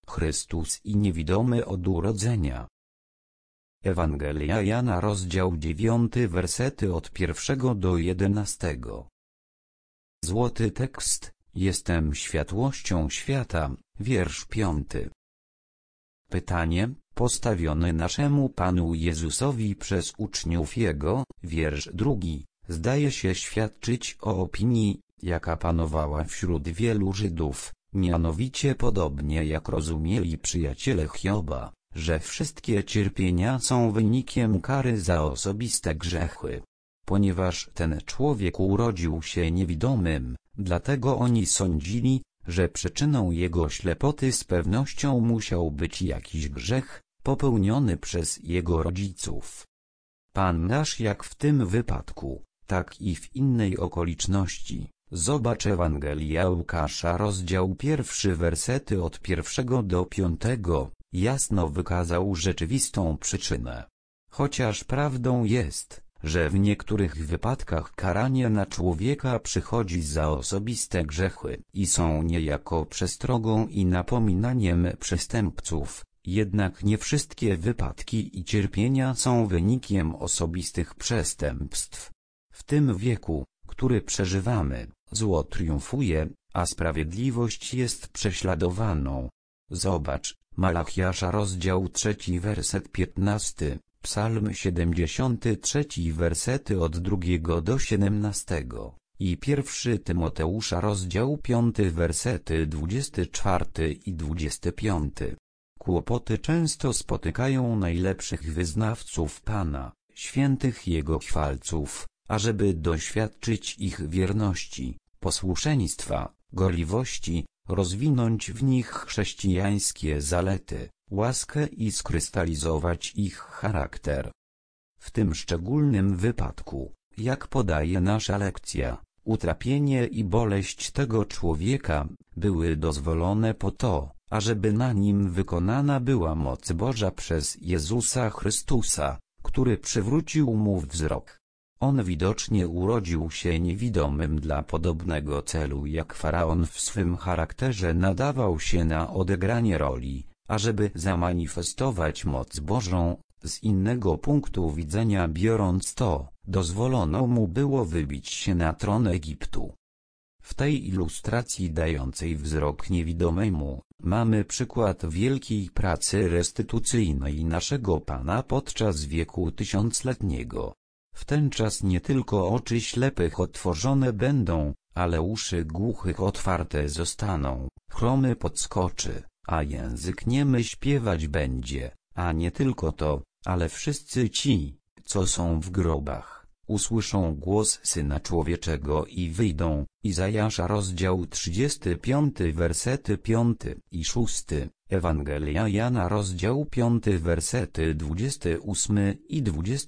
Chrystus i niewidomy od urodzenia. Ewangelia Jana rozdział 9 wersety od 1 do 11. Złoty tekst: Jestem światłością świata, wiersz 5. Pytanie, postawione naszemu Panu Jezusowi przez uczniów Jego, wiersz 2, zdaje się świadczyć o opinii, jaka panowała wśród wielu Żydów, mianowicie podobnie jak rozumieli przyjaciele Hioba, że wszystkie cierpienia są wynikiem kary za osobiste grzechy. Ponieważ ten człowiek urodził się niewidomym, dlatego oni sądzili, że przyczyną jego ślepoty z pewnością musiał być jakiś grzech, popełniony przez jego rodziców. Pan nasz jak w tym wypadku, tak i w innej okoliczności. Zobacz Ewangelia Łukasza rozdział 1 wersety od 1 do 5, jasno wykazał rzeczywistą przyczynę. Chociaż prawdą jest, że w niektórych wypadkach karanie na człowieka przychodzi za osobiste grzechy i są niejako przestrogą i napominaniem przestępców, jednak nie wszystkie wypadki i cierpienia są wynikiem osobistych przestępstw. W tym wieku, który przeżywamy, zło triumfuje, a sprawiedliwość jest prześladowaną. Zobacz, Malachiasza rozdział 3 werset 15, Psalm 73 wersety od 2 do 17 i 1 Tymoteusza rozdział 5 wersety 24 i 25. Kłopoty często spotykają najlepszych wyznawców Pana, świętych Jego chwalców, ażeby doświadczyć ich wierności, posłuszeństwa, gorliwości, rozwinąć w nich chrześcijańskie zalety, łaskę i skrystalizować ich charakter. W tym szczególnym wypadku, jak podaje nasza lekcja, utrapienie i boleść tego człowieka były dozwolone po to, ażeby na nim wykonana była moc Boża przez Jezusa Chrystusa, który przywrócił mu wzrok. On widocznie urodził się niewidomym dla podobnego celu jak Faraon w swym charakterze nadawał się na odegranie roli, ażeby zamanifestować moc Bożą. Z innego punktu widzenia biorąc to, dozwolono mu było wybić się na tron Egiptu. W tej ilustracji dającej wzrok niewidomemu, mamy przykład wielkiej pracy restytucyjnej naszego Pana podczas wieku tysiącletniego. W ten czas nie tylko oczy ślepych otworzone będą, ale uszy głuchych otwarte zostaną, chromy podskoczy, a język niemy śpiewać będzie, a nie tylko to, ale wszyscy ci, co są w grobach, usłyszą głos Syna Człowieczego i wyjdą. Izajasza rozdział 35 wersety 5 i 6, Ewangelia Jana rozdział 5 wersety 28 i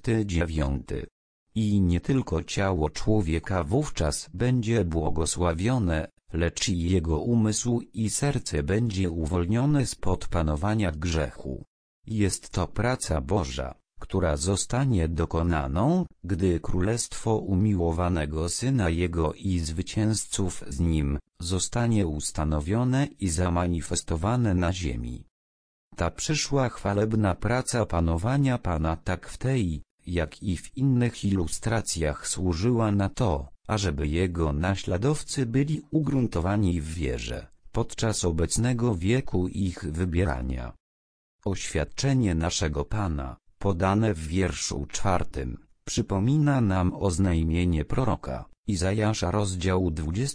29. I nie tylko ciało człowieka wówczas będzie błogosławione, lecz i jego umysł i serce będzie uwolnione spod panowania grzechu. Jest to praca Boża, która zostanie dokonaną, gdy królestwo umiłowanego Syna Jego i zwycięzców z Nim zostanie ustanowione i zamanifestowane na ziemi. Ta przyszła chwalebna praca panowania Pana tak w tej, jak i w innych ilustracjach służyła na to, ażeby Jego naśladowcy byli ugruntowani w wierze, podczas obecnego wieku ich wybierania. Oświadczenie naszego Pana, podane w wierszu 4, przypomina nam oznajmienie proroka, Izajasza rozdział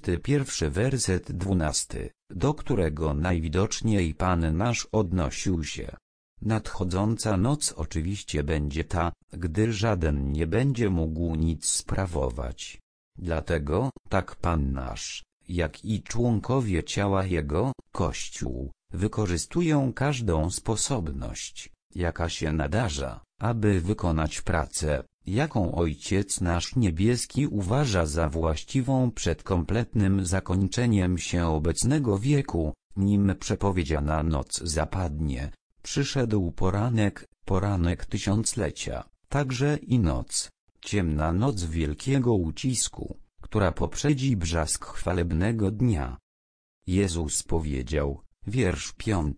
21 werset 12, do którego najwidoczniej Pan nasz odnosił się. Nadchodząca noc oczywiście będzie ta, gdy żaden nie będzie mógł nic sprawować. Dlatego, tak Pan nasz, jak i członkowie ciała Jego, Kościół, wykorzystują każdą sposobność, jaka się nadarza, aby wykonać pracę, jaką Ojciec nasz niebieski uważa za właściwą przed kompletnym zakończeniem się obecnego wieku, nim przepowiedziana noc zapadnie. Przyszedł poranek, poranek tysiąclecia, także i noc, ciemna noc wielkiego ucisku, która poprzedzi brzask chwalebnego dnia. Jezus powiedział, wiersz 5,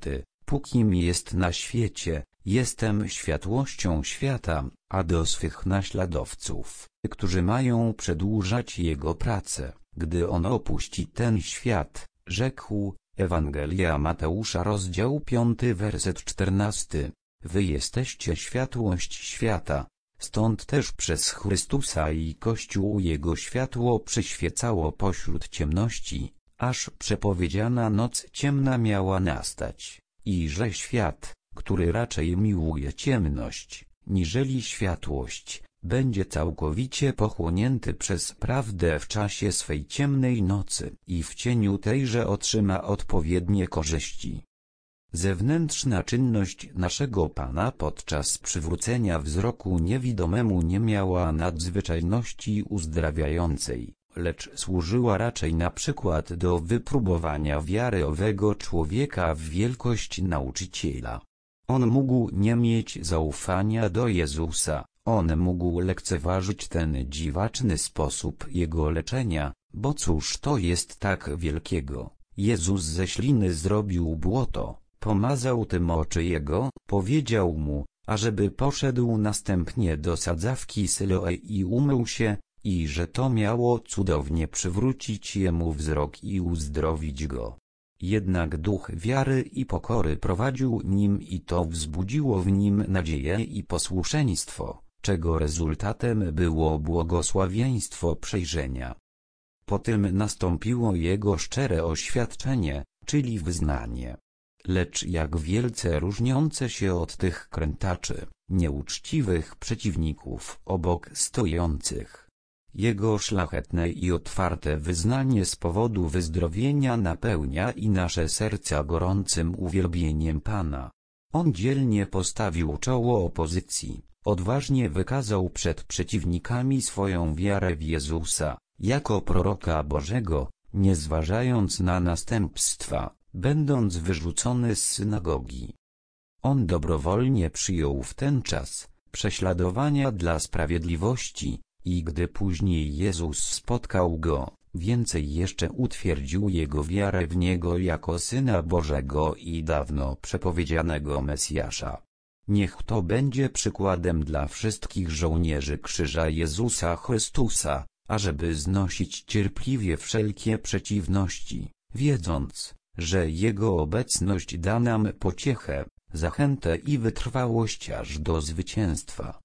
pókim jest na świecie, jestem światłością świata, a do swych naśladowców, którzy mają przedłużać Jego pracę, gdy On opuści ten świat, rzekł. Ewangelia Mateusza rozdział 5 werset 14. Wy jesteście światłość świata. Stąd też przez Chrystusa i Kościół Jego światło przyświecało pośród ciemności, aż przepowiedziana noc ciemna miała nastać, i że świat, który raczej miłuje ciemność, niżeli światłość, będzie całkowicie pochłonięty przez prawdę w czasie swej ciemnej nocy i w cieniu tejże otrzyma odpowiednie korzyści. Zewnętrzna czynność naszego Pana podczas przywrócenia wzroku niewidomemu nie miała nadzwyczajności uzdrawiającej, lecz służyła raczej na przykład do wypróbowania wiary owego człowieka w wielkość nauczyciela. On mógł nie mieć zaufania do Jezusa, on mógł lekceważyć ten dziwaczny sposób Jego leczenia, bo cóż to jest tak wielkiego? Jezus ze śliny zrobił błoto, pomazał tym oczy jego, powiedział mu, ażeby poszedł następnie do sadzawki Syloe i umył się, i że to miało cudownie przywrócić jemu wzrok i uzdrowić go. Jednak duch wiary i pokory prowadził nim i to wzbudziło w nim nadzieję i posłuszeństwo, czego rezultatem było błogosławieństwo przejrzenia. Potem nastąpiło jego szczere oświadczenie, czyli wyznanie. Lecz jak wielce różniące się od tych krętaczy, nieuczciwych przeciwników obok stojących. Jego szlachetne i otwarte wyznanie z powodu wyzdrowienia napełnia i nasze serca gorącym uwielbieniem Pana. On dzielnie postawił czoło opozycji, odważnie wykazał przed przeciwnikami swoją wiarę w Jezusa, jako proroka Bożego, nie zważając na następstwa, będąc wyrzucony z synagogi. On dobrowolnie przyjął w ten czas prześladowania dla sprawiedliwości, i gdy później Jezus spotkał go, więcej jeszcze utwierdził jego wiarę w Niego jako Syna Bożego i dawno przepowiedzianego Mesjasza. Niech to będzie przykładem dla wszystkich żołnierzy krzyża Jezusa Chrystusa, ażeby znosić cierpliwie wszelkie przeciwności, wiedząc, że Jego obecność da nam pociechę, zachętę i wytrwałość aż do zwycięstwa.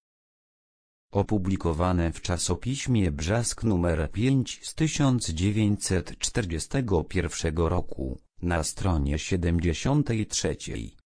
Opublikowane w czasopiśmie Brzask nr 5 z 1941 roku, na stronie 73.